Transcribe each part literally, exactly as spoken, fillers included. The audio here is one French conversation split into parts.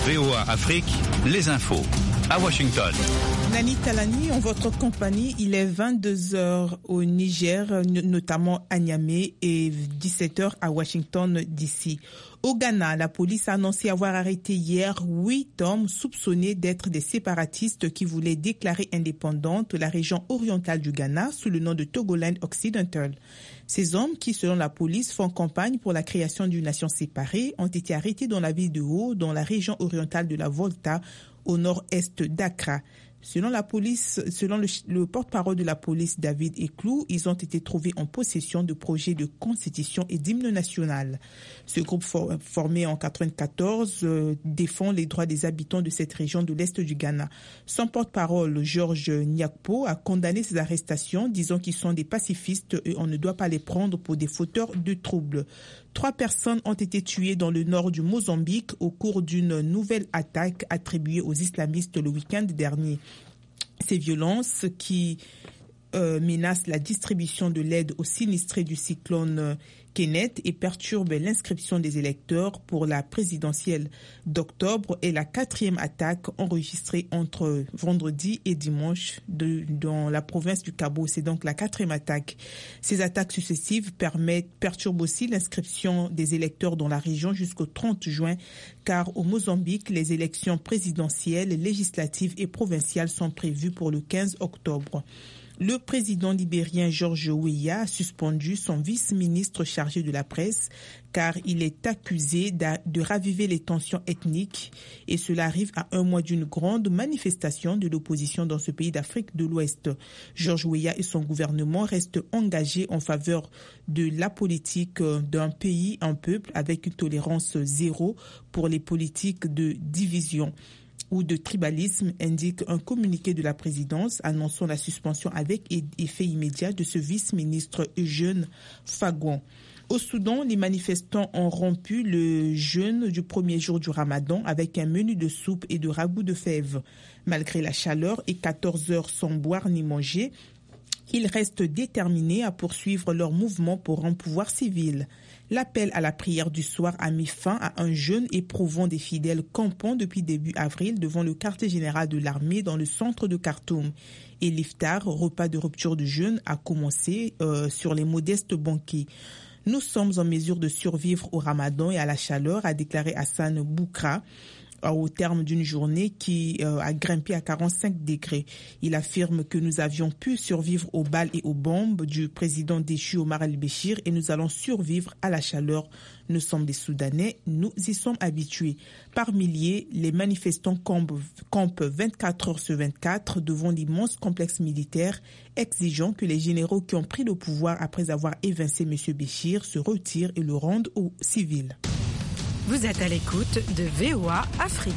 V O A Afrique, les infos. À Washington. Nani Talani, en votre compagnie, il est vingt-deux heures au Niger, notamment à Niamey, et dix-sept heures à Washington, D C. Au Ghana, la police a annoncé avoir arrêté hier huit hommes soupçonnés d'être des séparatistes qui voulaient déclarer indépendante la région orientale du Ghana sous le nom de Togoland Occidental. Ces hommes qui, selon la police, font campagne pour la création d'une nation séparée, ont été arrêtés dans la ville de Haut, dans la région orientale de la Volta, au nord-est d'Accra. Selon la police, selon le, le porte-parole de la police, David Eklou, ils ont été trouvés en possession de projets de constitution et d'hymne national. Ce groupe for, formé en quatre-vingt-quatorze euh, défend les droits des habitants de cette région de l'Est du Ghana. Son porte-parole, Georges Nyakpo, a condamné ces arrestations, disant qu'ils sont des pacifistes et on ne doit pas les prendre pour des fauteurs de troubles. Trois personnes ont été tuées dans le nord du Mozambique au cours d'une nouvelle attaque attribuée aux islamistes le week-end dernier. Ces violences qui euh, menacent la distribution de l'aide aux sinistrés du cyclone Kenneth et perturbent l'inscription des électeurs pour la présidentielle d'octobre est la quatrième attaque enregistrée entre vendredi et dimanche de, dans la province du Cabo. C'est donc la quatrième attaque. Ces attaques successives permettent, perturbent aussi l'inscription des électeurs dans la région jusqu'au trente juin, car au Mozambique, les élections présidentielles, législatives et provinciales sont prévues pour le quinze octobre. Le président libérien George Weah a suspendu son vice-ministre chargé de la presse car il est accusé de raviver les tensions ethniques et cela arrive à un mois d'une grande manifestation de l'opposition dans ce pays d'Afrique de l'Ouest. George Weah et son gouvernement restent engagés en faveur de la politique d'un pays, un peuple avec une tolérance zéro pour les politiques de division ou de tribalisme, indique un communiqué de la présidence annonçant la suspension avec effet immédiat de ce vice-ministre Eugène Fagon. Au Soudan, les manifestants ont rompu le jeûne du premier jour du Ramadan avec un menu de soupe et de ragoût de fèves. Malgré la chaleur et quatorze heures sans boire ni manger, ils restent déterminés à poursuivre leur mouvement pour un pouvoir civil. L'appel à la prière du soir a mis fin à un jeûne éprouvant des fidèles campant depuis début avril devant le quartier général de l'armée dans le centre de Khartoum. Et l'iftar, repas de rupture du jeûne, a commencé euh, sur les modestes banquets. Nous sommes en mesure de survivre au Ramadan et à la chaleur, a déclaré Hassan Boukra, au terme d'une journée qui euh, a grimpé à quarante-cinq degrés. Il affirme que nous avions pu survivre aux balles et aux bombes du président déchu Omar el-Béchir et nous allons survivre à la chaleur. Nous sommes des Soudanais, nous y sommes habitués. Par milliers, les manifestants campent vingt-quatre heures sur vingt-quatre devant l'immense complexe militaire, exigeant que les généraux qui ont pris le pouvoir après avoir évincé M. Béchir se retirent et le rendent aux civils. Vous êtes à l'écoute de V O A Afrique.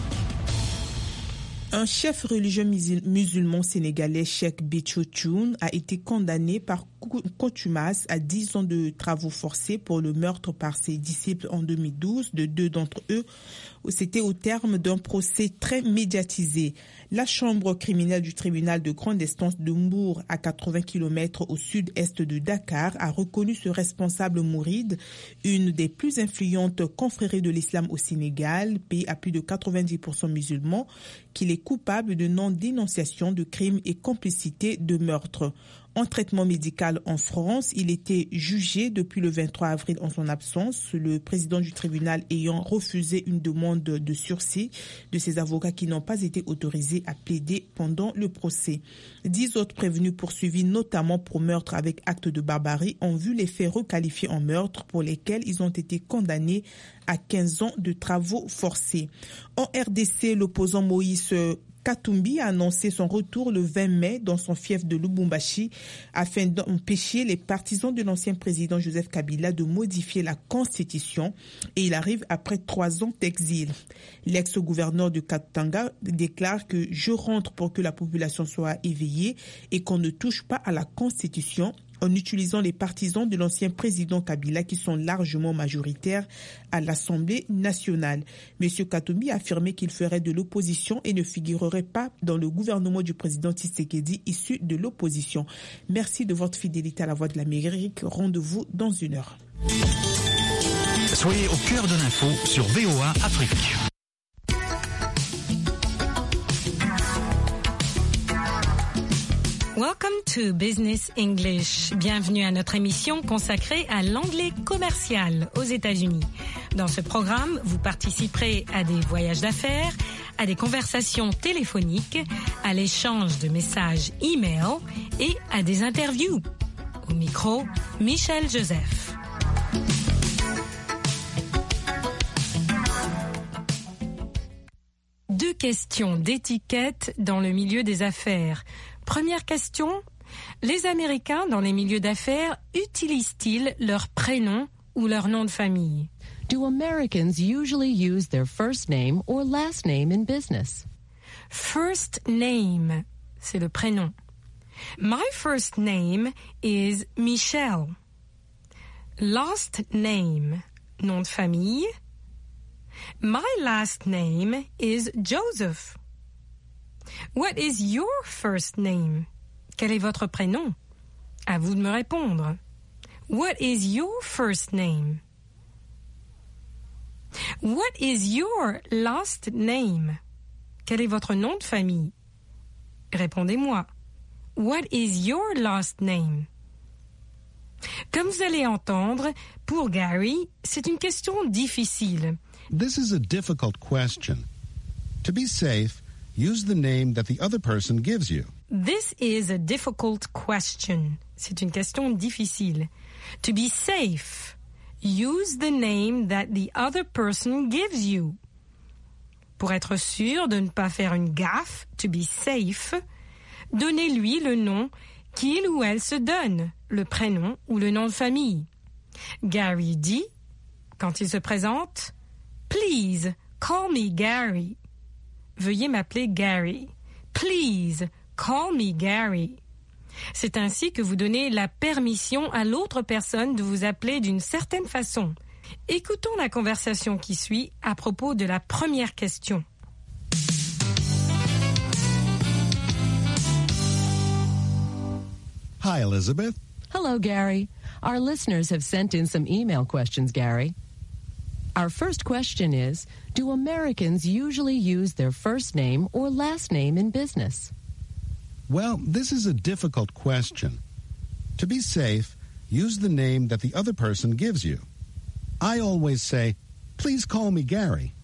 Un chef religieux musulman sénégalais, Cheikh Béthio Thioune, a été condamné par contumace à dix ans de travaux forcés pour le meurtre par ses disciples en deux mille douze de deux d'entre eux. C'était au terme d'un procès très médiatisé. La chambre criminelle du tribunal de grande instance de Mbour, à quatre-vingts kilomètres au sud-est de Dakar, a reconnu ce responsable mouride, une des plus influentes confréries de l'islam au Sénégal, pays à plus de quatre-vingt-dix pour cent musulmans, qu'il est coupable de non-dénonciation de crimes et complicité de meurtre. En traitement médical en France, il était jugé depuis le vingt-trois avril en son absence, le président du tribunal ayant refusé une demande de sursis de ses avocats qui n'ont pas été autorisés à plaider pendant le procès. Dix autres prévenus poursuivis, notamment pour meurtre avec acte de barbarie, ont vu les faits requalifiés en meurtre pour lesquels ils ont été condamnés à quinze ans de travaux forcés. En R D C, l'opposant Moïse Katumbi a annoncé son retour le vingt mai dans son fief de Lubumbashi afin d'empêcher les partisans de l'ancien président Joseph Kabila de modifier la constitution et il arrive après trois ans d'exil. L'ex-gouverneur de Katanga déclare que je rentre pour que la population soit éveillée et qu'on ne touche pas à la constitution en utilisant les partisans de l'ancien président Kabila qui sont largement majoritaires à l'Assemblée nationale. Monsieur Katumbi a affirmé qu'il ferait de l'opposition et ne figurerait pas dans le gouvernement du président Tshisekedi issu de l'opposition. Merci de votre fidélité à la Voix de l'Amérique. Rendez-vous dans une heure. Soyez au cœur de l'info sur V O A Afrique. Welcome to Business English. Bienvenue à notre émission consacrée à l'anglais commercial aux États-Unis. Dans ce programme, vous participerez à des voyages d'affaires, à des conversations téléphoniques, à l'échange de messages e-mail et à des interviews. Au micro, Michel Joseph. Deux questions d'étiquette dans le milieu des affaires. Première question, les Américains dans les milieux d'affaires utilisent-ils leur prénom ou leur nom de famille? Do Americans usually use their first name or last name in business? First name, c'est le prénom. My first name is Michelle. Last name, nom de famille. My last name is Joseph. What is your first name? Quel est votre prénom? À vous de me répondre. What is your first name? What is your last name? Quel est votre nom de famille? Répondez-moi. What is your last name? Comme vous allez entendre, pour Gary, c'est une question difficile. This is a difficult question. To be safe, use the name that the other person gives you. This is a difficult question. C'est une question difficile. To be safe, use the name that the other person gives you. Pour être sûr de ne pas faire une gaffe, to be safe, donnez-lui le nom qu'il ou elle se donne, le prénom ou le nom de famille. Gary dit, quand il se présente, « Please, call me Gary ». Veuillez m'appeler Gary. Please, call me Gary. C'est ainsi que vous donnez la permission à l'autre personne de vous appeler d'une certaine façon. Écoutons la conversation qui suit à propos de la première question. Hi, Elizabeth. Hello, Gary. Our listeners have sent in some email questions, Gary. Our first question is, do Americans usually use their first name or last name in business? Well, this is a difficult question. To be safe, use the name that the other person gives you. I always say, please call me Gary.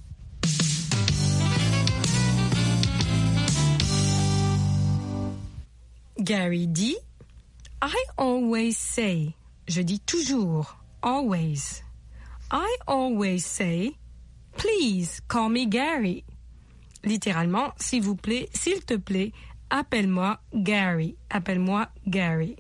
Gary dit, I always say, je dis toujours, always. I always say, please call me Gary. Littéralement, s'il vous plaît, s'il te plaît, appelle-moi Gary. Appelle-moi Gary.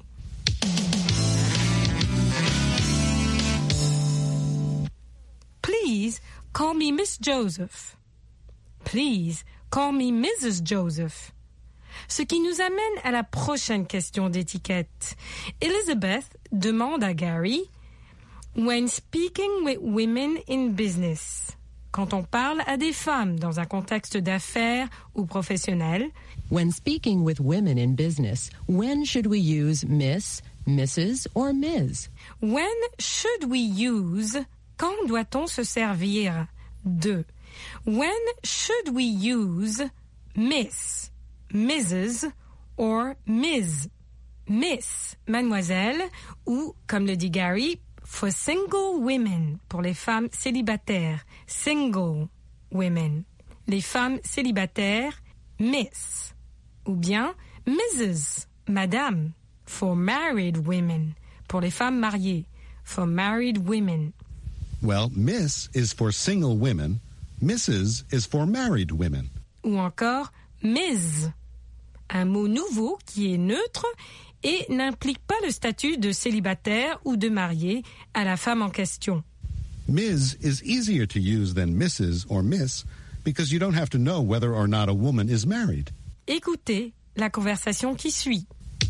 Please call me Miss Joseph. Please call me Missus Joseph. Ce qui nous amène à la prochaine question d'étiquette. Elizabeth demande à Gary, when speaking with women in business, quand on parle à des femmes dans un contexte d'affaires ou professionnel, when speaking with women in business, when should we use Miss, Missus or Miz? When should we use, quand doit-on se servir de? When should we use Miss, Missus or Miz? Miss, mademoiselle, ou, comme le dit Gary, for single women, pour les femmes célibataires, single women. Les femmes célibataires, Miss. Ou bien Missus, madame, for married women, pour les femmes mariées, for married women. Well, Miss is for single women, Missus is for married women. Ou encore Miz, un mot nouveau qui est neutre et n'implique pas le statut de célibataire ou de marié à la femme en question. Miz is easier to use than Missus or Miss because you don't have to know whether or not a woman is married. Écoutez la conversation qui suit.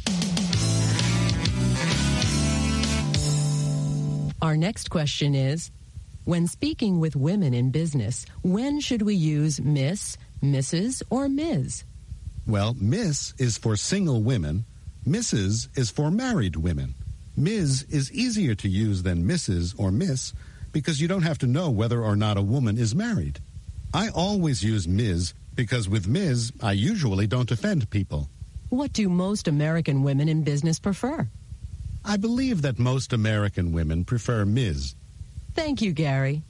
Our next question is, when speaking with women in business, when should we use Miss, Missus or Miz? Well, Miss is for single women, Missus is for married women. Miz is easier to use than Missus or Miss because you don't have to know whether or not a woman is married. I always use Miz because with Miz, I usually don't offend people. What do most American women in business prefer? I believe that most American women prefer Miz Thank you, Gary.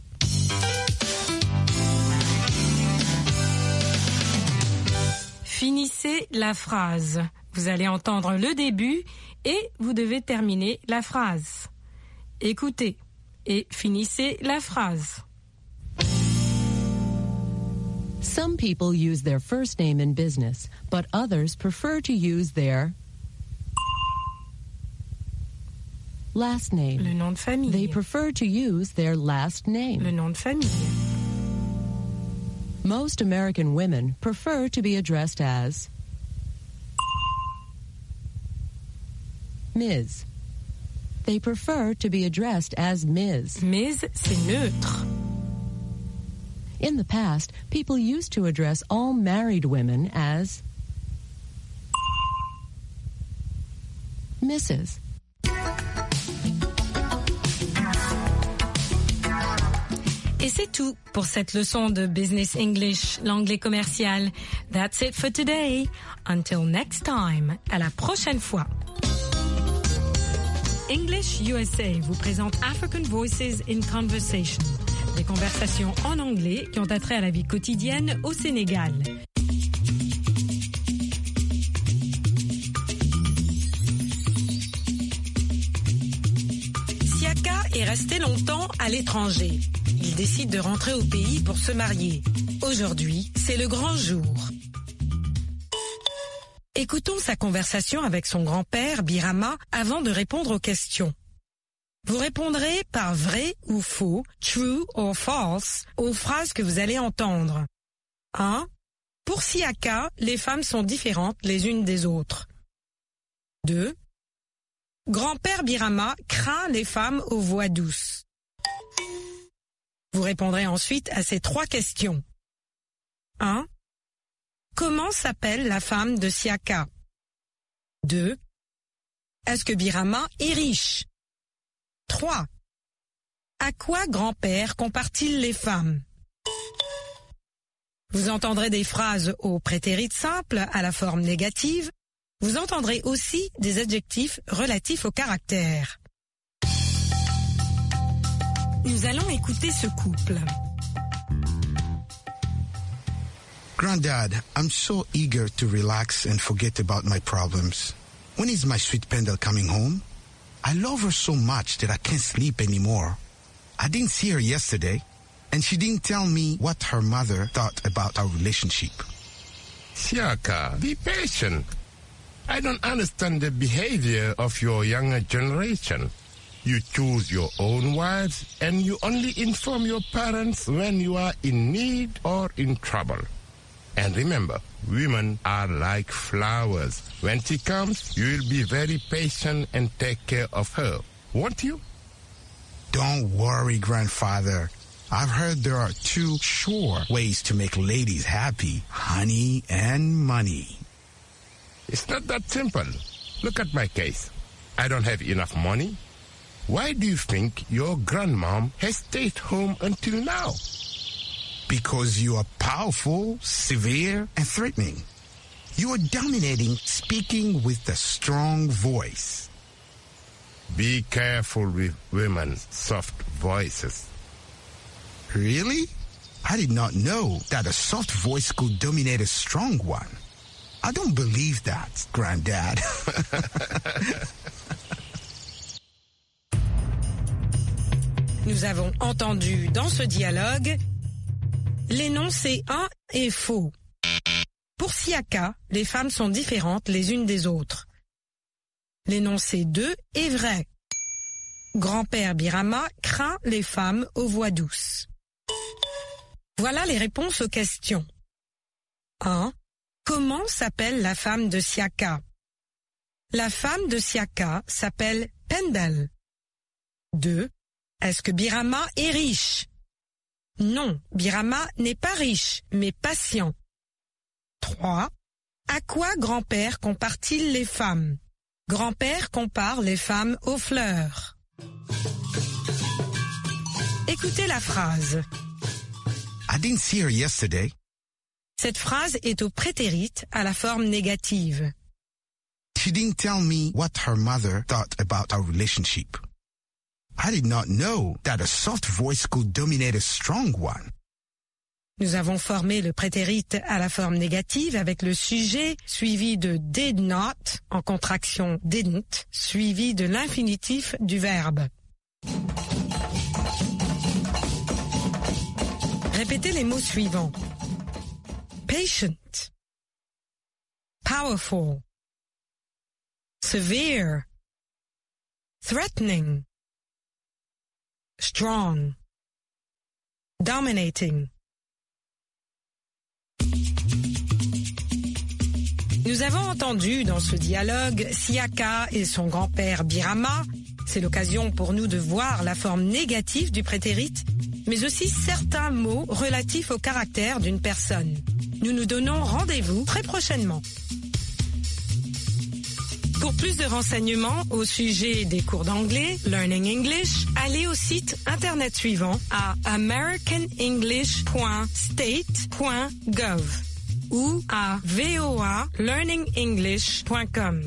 Finissez la phrase. Vous allez entendre le début et vous devez terminer la phrase. Écoutez et finissez la phrase. Some people use their first name in business, but others prefer to use their last name. Le nom de famille. They prefer to use their last name. Le nom de famille. Most American women prefer to be addressed as Miz They prefer to be addressed as Miz Miz, c'est neutre. In the past, people used to address all married women as Missus Et c'est tout pour cette leçon de Business English, l'anglais commercial. That's it for today. Until next time. À la prochaine fois. English U S A vous présente African Voices in Conversation. Des conversations en anglais qui ont attrait à la vie quotidienne au Sénégal. Siaka est resté longtemps à l'étranger. Il décide de rentrer au pays pour se marier. Aujourd'hui, c'est le grand jour. Écoutons sa conversation avec son grand-père, Birama, avant de répondre aux questions. Vous répondrez par vrai ou faux, true or false, aux phrases que vous allez entendre. un. Pour Siaka, les femmes sont différentes les unes des autres. deux. Grand-père Birama craint les femmes aux voix douces. Vous répondrez ensuite à ces trois questions. un. Comment s'appelle la femme de Siaka? deux. Est-ce que Birama est riche? trois. À quoi grand-père compare-t-il les femmes? Vous entendrez des phrases au prétérit simple à la forme négative. Vous entendrez aussi des adjectifs relatifs au caractère. Nous allons écouter ce couple. Granddad, I'm so eager to relax and forget about my problems. When is my sweet Pendle coming home? I love her so much that I can't sleep anymore. I didn't see her yesterday, and she didn't tell me what her mother thought about our relationship. Siaka, be patient. I don't understand the behavior of your younger generation. You choose your own wives, and you only inform your parents when you are in need or in trouble. And remember, women are like flowers. When she comes, you will be very patient and take care of her, won't you? Don't worry, grandfather. I've heard there are two sure ways to make ladies happy, honey and money. It's not that simple. Look at my case. I don't have enough money. Why do you think your grandmom has stayed home until now? Because you are powerful, severe, and threatening. You are dominating, speaking with a strong voice. Be careful with women's soft voices. Really? I did not know that a soft voice could dominate a strong one. I don't believe that, Granddad. Nous avons entendu dans ce dialogue l'énoncé un est faux. Pour Siaka, les femmes sont différentes les unes des autres. L'énoncé deux est vrai. Grand-père Birama craint les femmes aux voix douces. Voilà les réponses aux questions. un. Comment s'appelle la femme de Siaka? La femme de Siaka s'appelle Pendle. deux. Est-ce que Birama est riche? Non, Birama n'est pas riche, mais patient. trois. À quoi grand-père compare-t-il les femmes? Grand-père compare les femmes aux fleurs. Écoutez la phrase. I didn't see her yesterday. Cette phrase est au prétérit à la forme négative. She didn't tell me what her mother thought about our relationship. I did not know that a soft voice could dominate a strong one. Nous avons formé le prétérit à la forme négative avec le sujet suivi de did not, en contraction didn't, suivi de l'infinitif du verbe. Répétez les mots suivants. Patient, powerful, severe, threatening, strong, dominating. Nous avons entendu dans ce dialogue Siaka et son grand-père Birama. C'est l'occasion pour nous de voir la forme négative du prétérit, mais aussi certains mots relatifs au caractère d'une personne. Nous nous donnons rendez-vous très prochainement. Pour plus de renseignements au sujet des cours d'anglais, Learning English, allez au site internet suivant à american english point state point gov ou à voa learning english point com.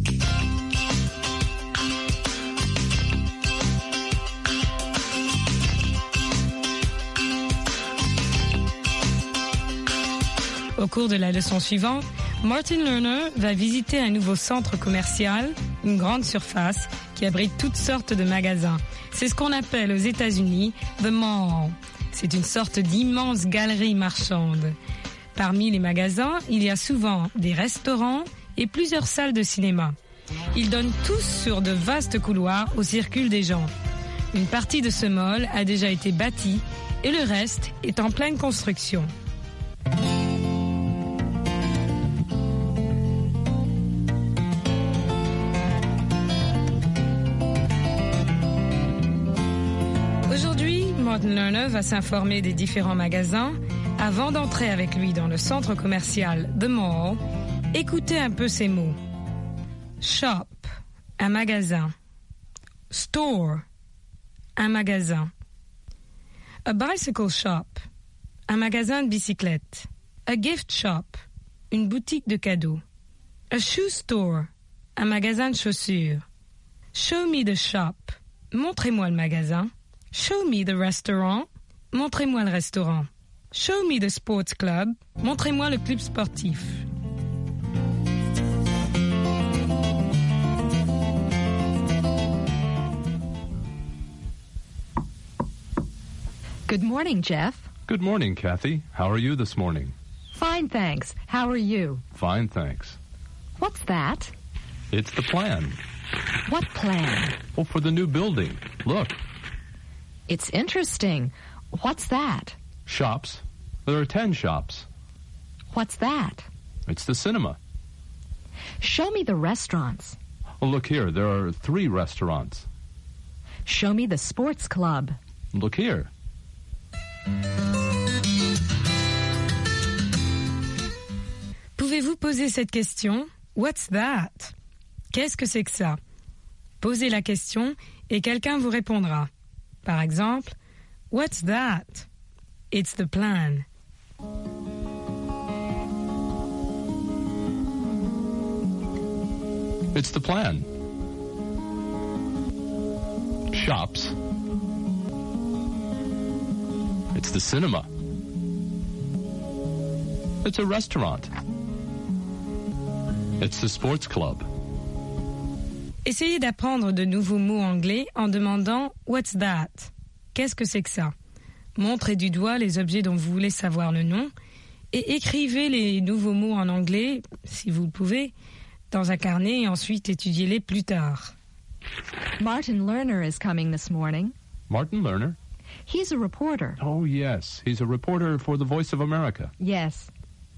Au cours de la leçon suivante, Martin Lerner va visiter un nouveau centre commercial, une grande surface qui abrite toutes sortes de magasins. C'est ce qu'on appelle aux États-Unis « the mall ». C'est une sorte d'immense galerie marchande. Parmi les magasins, il y a souvent des restaurants et plusieurs salles de cinéma. Ils donnent tous sur de vastes couloirs où circulent des gens. Une partie de ce mall a déjà été bâtie et le reste est en pleine construction. Martin Lerner va s'informer des différents magasins avant d'entrer avec lui dans le centre commercial The Mall. Écoutez un peu ces mots. Shop, un magasin. Store, un magasin. A bicycle shop, un magasin de bicyclettes. A gift shop, une boutique de cadeaux. A shoe store, un magasin de chaussures. Show me the shop, montrez-moi le magasin. Show me the restaurant, montrez-moi le restaurant. Show me the sports club, montrez-moi le club sportif. Good morning, Jeff. Good morning, Kathy. How are you this morning? Fine, thanks. How are you? Fine, thanks. What's that? It's the plan. What plan? Oh, for the new building. Look. It's interesting. What's that? Shops. There are ten shops. What's that? It's the cinema. Show me the restaurants. Oh, look here. There are three restaurants. Show me the sports club. Look here. Pouvez-vous poser cette question? What's that? Qu'est-ce que c'est que ça? Posez la question et quelqu'un vous répondra. Par exemple, what's that? It's the plan. It's the plan. Shops. It's the cinema. It's a restaurant. It's the sports club. Essayez d'apprendre de nouveaux mots anglais en demandant « What's that ?» Qu'est-ce que c'est que ça? Montrez du doigt les objets dont vous voulez savoir le nom et écrivez les nouveaux mots en anglais, si vous le pouvez, dans un carnet et ensuite étudiez-les plus tard. Martin Lerner is coming this morning. Martin Lerner? He's a reporter. Oh, yes. He's a reporter for the Voice of America. Yes.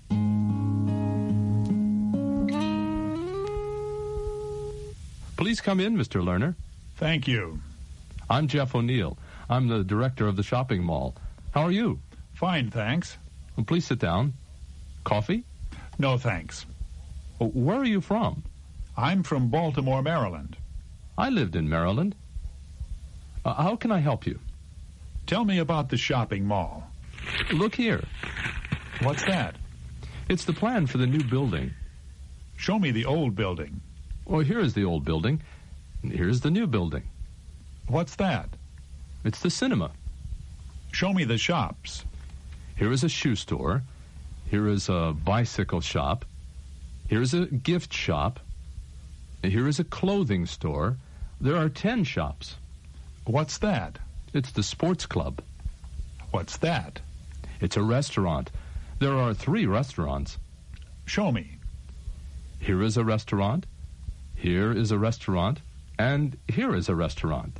Please come in, Mister Lerner. Thank you. I'm Jeff O'Neill. I'm the director of the shopping mall. How are you? Fine, thanks. Well, please sit down. Coffee? No, thanks. Oh, where are you from? I'm from Baltimore, Maryland. I lived in Maryland. Uh, how can I help you? Tell me about the shopping mall. Look here. What's that? It's the plan for the new building. Show me the old building. Oh, here is the old building. And here's the new building. What's that? It's the cinema. Show me the shops. Here is a shoe store. Here is a bicycle shop. Here is a gift shop. Here is a clothing store. There are ten shops. What's that? It's the sports club. What's that? It's a restaurant. There are three restaurants. Show me. Here is a restaurant. Here is a restaurant. And here is a restaurant.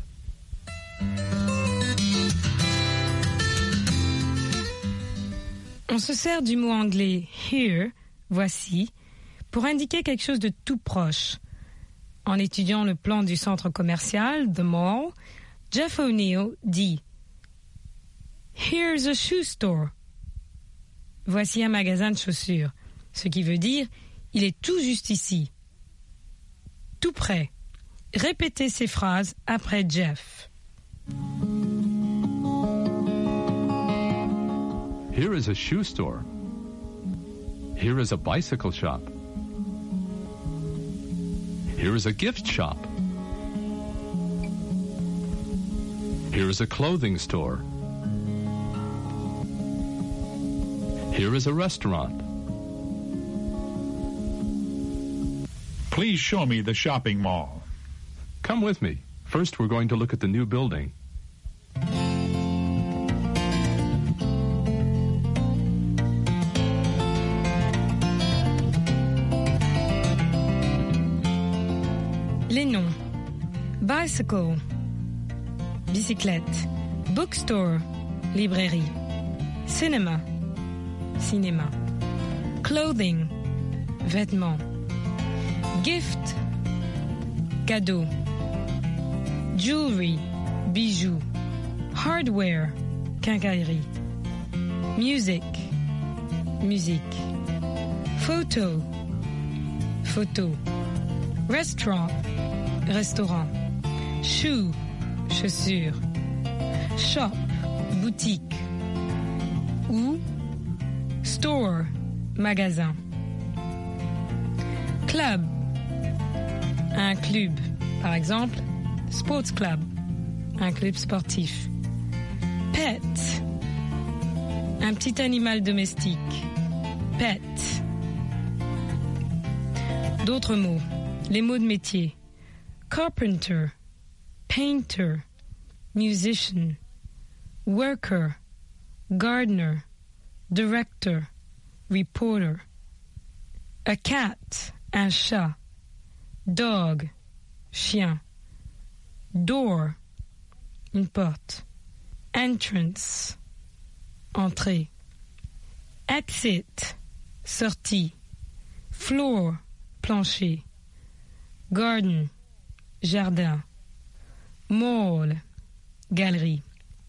On se sert du mot anglais here, voici, pour indiquer quelque chose de tout proche. En étudiant le plan du centre commercial, The Mall, Jeff O'Neill dit « Here's a shoe store ». Voici un magasin de chaussures, ce qui veut dire « il est tout juste ici ». Tout près. Répétez ces phrases après Jeff. Here is a shoe store. Here is a bicycle shop. Here is a gift shop. Here is a clothing store. Here is a restaurant. Please show me the shopping mall. Come with me. First, we're going to look at the new building. Les noms. Bicycle, bicyclette. Bookstore, librairie. Cinema, cinéma. Clothing, vêtements. Gift, cadeau. Jewelry, bijoux. Hardware, quincaillerie. Music, musique. Photo, photo. Restaurant, restaurant. Shoe, chaussures. Shop, boutique. Ou store, magasin. Club, un club. Par exemple, sports club, un club sportif. Pet, un petit animal domestique. Pet. D'autres mots. Les mots de métier. Carpenter, painter, musician, worker, gardener, director, reporter. A cat, un chat. Dog, chien. Door, une porte. Entrance, entrée. Exit, sortie. Floor, plancher. Garden, jardin. Mall, galerie.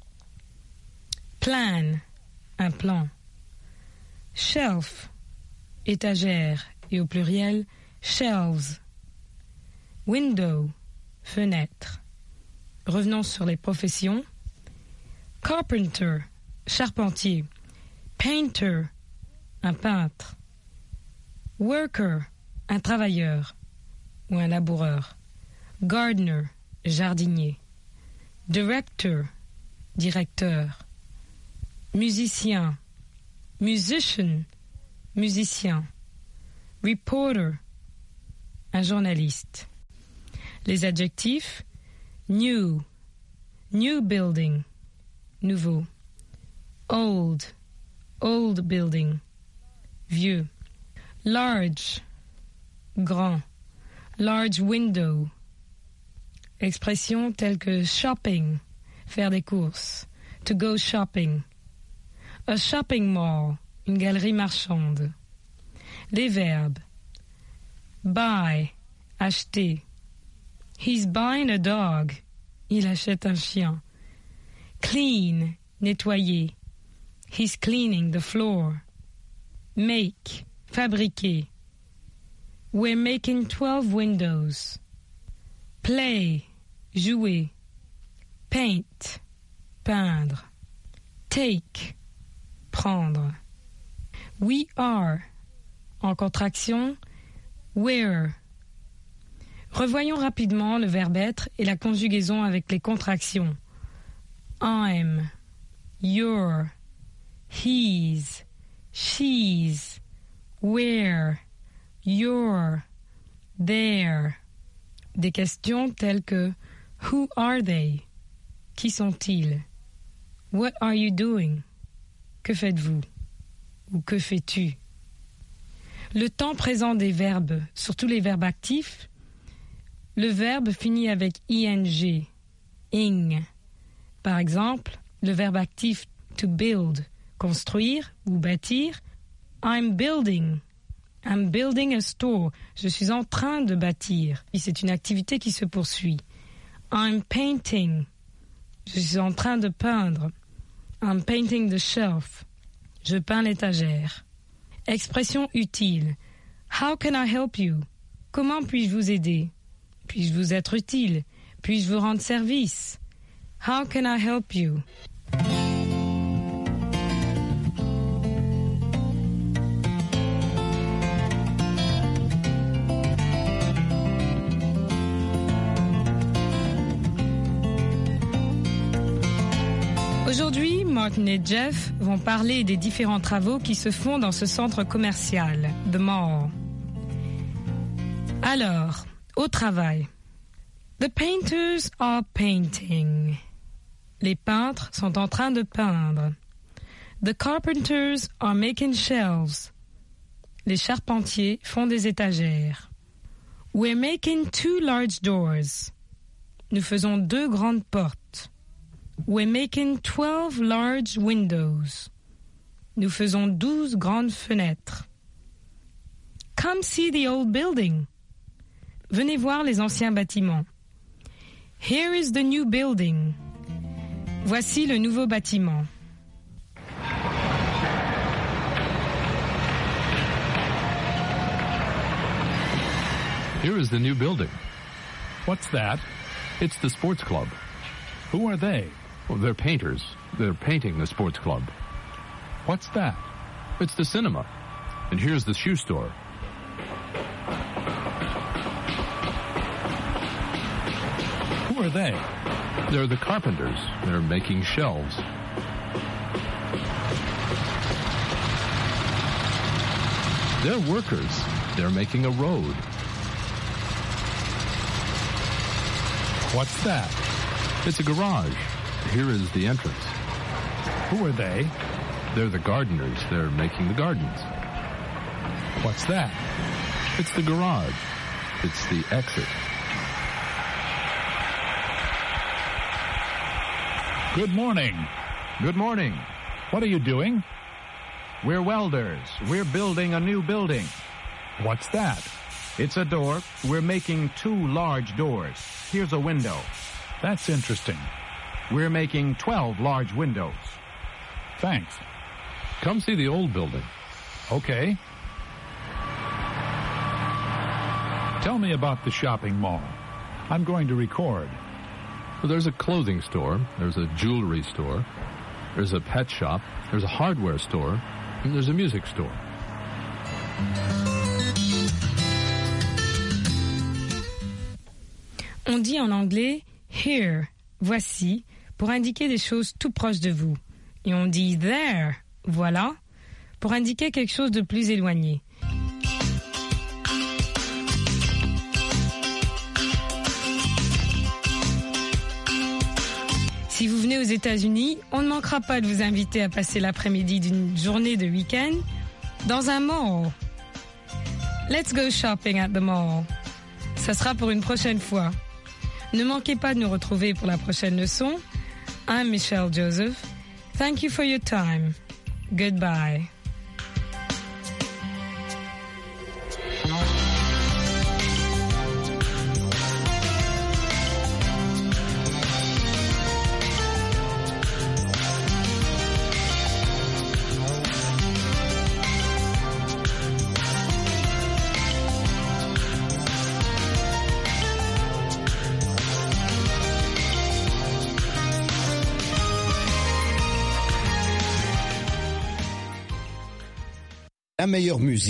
Plan, un plan. Shelf, étagère, et au pluriel, shelves. Window, fenêtre. Revenons sur les professions. Carpenter, charpentier. Painter, un peintre. Worker, un travailleur ou un laboureur. Gardener, jardinier. Director, directeur. Musicien, musician, musicien. Reporter, un journaliste. Les adjectifs: new, new building, nouveau. Old, old building, vieux. Large, grand. Large window. Expressions telles que shopping, faire des courses. To go shopping. A shopping mall, une galerie marchande. Les verbes: buy, acheter. He's buying a dog, il achète un chien. Clean, nettoyer. He's cleaning the floor. Make, fabriquer. We're making twelve windows. Play, jouer. Paint, peindre. Take, prendre. We are, en contraction, we're. Revoyons rapidement le verbe être et la conjugaison avec les contractions. I'm, you're, he's, she's, we're, you're, they're. Des questions telles que Who are they? Qui sont-ils? What are you doing? Que faites-vous? Ou que fais-tu? Le temps présent des verbes, surtout les verbes actifs, le verbe finit avec ing, ing. Par exemple, le verbe actif to build, construire ou bâtir, I'm building. I'm building a store. Je suis en train de bâtir. C'est une activité qui se poursuit. I'm painting. Je suis en train de peindre. I'm painting the shelf. Je peins l'étagère. Expression utile. How can I help you? Comment puis-je vous aider? Puis-je vous être utile? Puis-je vous rendre service? How can I help you? Aujourd'hui, Martin et Jeff vont parler des différents travaux qui se font dans ce centre commercial, The Mall. Alors, au travail. The painters are painting. Les peintres sont en train de peindre. The carpenters are making shelves. Les charpentiers font des étagères. We're making two large doors. Nous faisons deux grandes portes. We're making twelve large windows. Nous faisons douze grandes fenêtres. Come see the old building. Venez voir les anciens bâtiments. Here is the new building. Voici le nouveau bâtiment. Here is the new building. What's that? It's the sports club. Who are they? Well, they're painters. They're painting the sports club. What's that? It's the cinema. And here's the shoe store. Who are they? They're the carpenters. They're making shelves. They're workers. They're making a road. What's that? It's a garage. Here is the entrance. Who are they? They're the gardeners. They're making the gardens. What's that? It's the garage. It's the exit. Good morning. Good morning. What are you doing? We're welders. We're building a new building. What's that? It's a door. We're making two large doors. Here's a window. That's interesting. We're making twelve large windows. Thanks. Come see the old building. Okay. Tell me about the shopping mall. I'm going to record. Well, there's a clothing store. There's a jewelry store. There's a pet shop. There's a hardware store. And there's a music store. On dit en anglais « here », voici, pour indiquer des choses tout proches de vous. Et on dit « there », voilà, pour indiquer quelque chose de plus éloigné. Si vous venez aux États-Unis, on ne manquera pas de vous inviter à passer l'après-midi d'une journée de week-end dans un mall. Let's go shopping at the mall. Ça sera pour une prochaine fois. Ne manquez pas de nous retrouver pour la prochaine leçon. I'm Michelle Joseph. Thank you for your time. Goodbye. La meilleure musique.